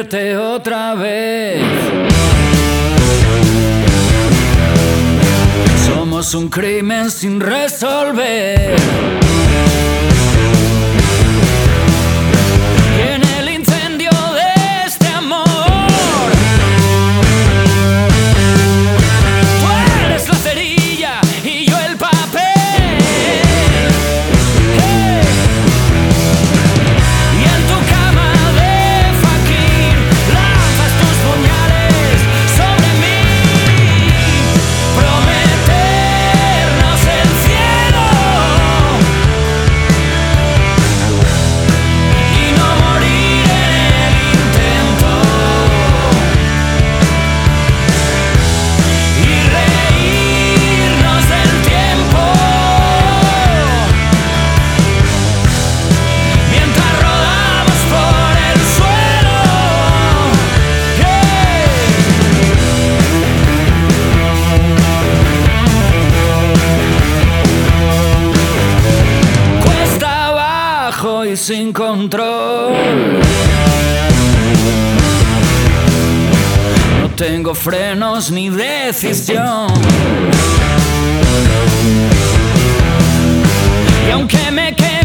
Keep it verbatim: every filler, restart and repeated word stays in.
verte otra vez. Somos un crimen sin resolver. Y en el incendio de este amor, tú eres la cerilla y yo el papel. Hey. Y en tu cama de faquín lanzas tus puñales sobre mí. Prometernos el cielo y no morir en el intento. Y reírnos del tiempo mientras rodamos por el suelo. Cuesta abajo y sin control. No tengo frenos ni decisión. Y aunque me quede